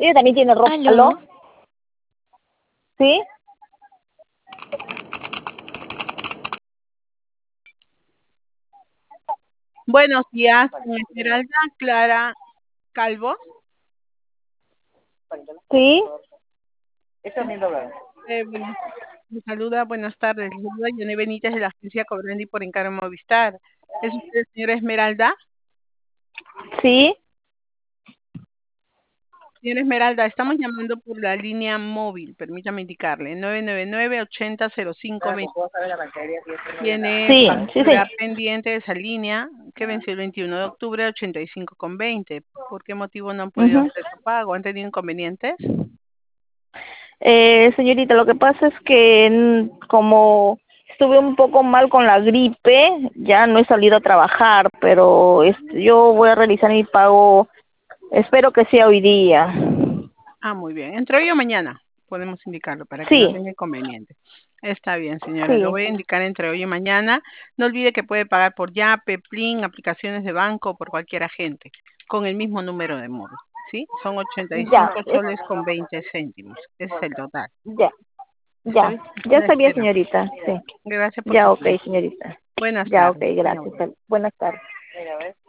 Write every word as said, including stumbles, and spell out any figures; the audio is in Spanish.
Ella también tiene ropa. ¿Aló? ¿Aló? ¿Sí? Buenos días, con Esmeralda Clara Calvo. ¿Sí? Eh, bueno, me saluda, buenas tardes. Le saluda Yone Benítez de la agencia Cobrandi por encargo Movistar. ¿Es usted señora Esmeralda? ¿Sí? Señora Esmeralda, estamos llamando por la línea móvil, permítame indicarle, nueve nueve nueve, ochenta, cero cinco veinte. Tiene Sí, sí, factura sí. pendiente de esa línea que venció el veintiuno de octubre, ochenta y cinco con veinte. ¿Por qué motivo no han podido Ujú. hacer su pago? ¿Han tenido inconvenientes? Eh, señorita, lo que pasa es que mm, como estuve un poco mal con la gripe, ya no he salido a trabajar, pero este, yo voy a realizar mi pago, espero que sea hoy día. Ah, muy bien. Entre hoy o mañana podemos indicarlo para que no Sí, tenga inconveniente. Está bien, señora. Lo sí, voy a indicar entre hoy y mañana. No olvide que puede pagar por Yape, Plin, aplicaciones de banco o por cualquier agente con el mismo número de móvil. ¿Sí? Son ochenta y ya, cinco es- soles con veinte céntimos. Ese es el total. ya, ¿Está ya, bien? ya La está bien, espero. señorita, sí. Gracias por su Ya, ok, tiempo. señorita. Buenas Ya, ok, tardes. Tenga buen día. gracias. Buenas tardes.